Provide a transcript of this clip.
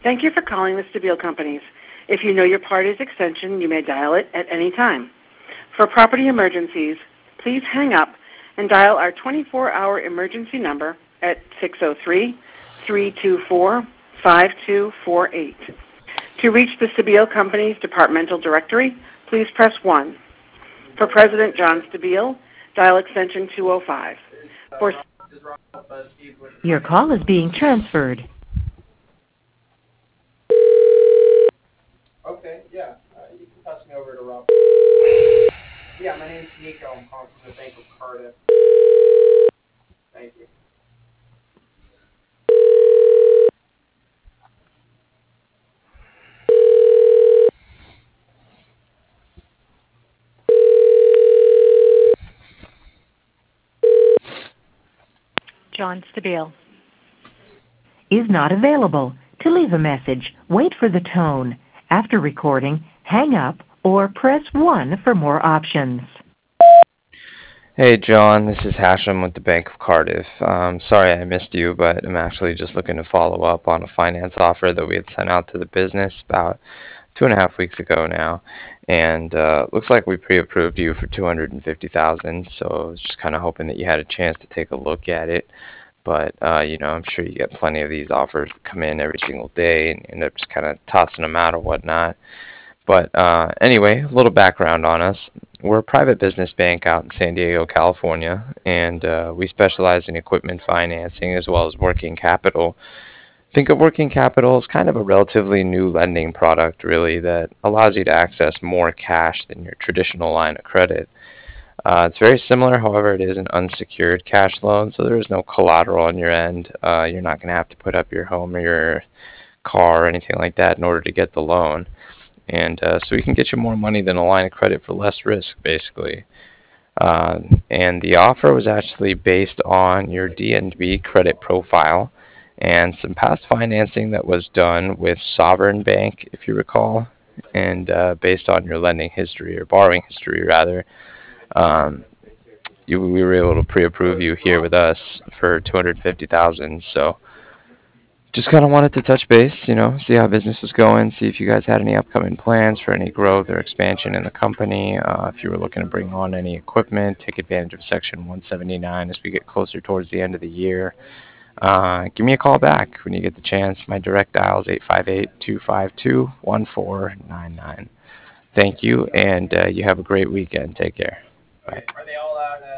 Thank you for calling the Stabile Companies. If you know your party's extension, you may dial it at any time. For property emergencies, please hang up and dial our 24-hour emergency number at 603-324-5248. To reach the Stabile Companies departmental directory, please press 1. For President John Stabile, dial extension 205. For Your call is being transferred. Okay, yeah. You can pass me over to Rob. Yeah, my name's Nico. I'm calling from the Bank of Cardiff. Thank you. John Stabile Is not available. To leave a message, wait for the tone. After recording, hang up or press 1 for more options. Hey John, this is Hashem with the Bank of Cardiff. Sorry I missed you, but I'm actually just looking to follow up on a finance offer that we had sent out to the business about 2.5 weeks ago now, and looks like we pre-approved you for $250,000. So I was just kind of hoping that you had a chance to take a look at it. But I'm sure you get plenty of these offers that come in every single day, and end up just kind of tossing them out or whatnot. But anyway, a little background on us. We're a private business bank out in San Diego, California, and we specialize in equipment financing as well as working capital. Think of working capital as kind of a relatively new lending product, really, that allows you to access more cash than your traditional line of credit. It's very similar, however, it is an unsecured cash loan, so there is no collateral on your end. You're not going to have to put up your home or your car or anything like that in order to get the loan. And so we can get you more money than a line of credit for less risk, basically. And the offer was actually based on your DNB credit profile and some past financing that was done with Sovereign Bank, if you recall, and based on your lending history, or borrowing history, rather. Um, we were able to pre-approve you here with us for $250,000. So just kind of wanted to touch base, see how business was going, see if you guys had any upcoming plans for any growth or expansion in the company, if you were looking to bring on any equipment, take advantage of Section 179 as we get closer towards the end of the year. Give me a call back when you get the chance. My direct dial is 858-252-1499. Thank you, and you have a great weekend. Take care. Bye. Are they all out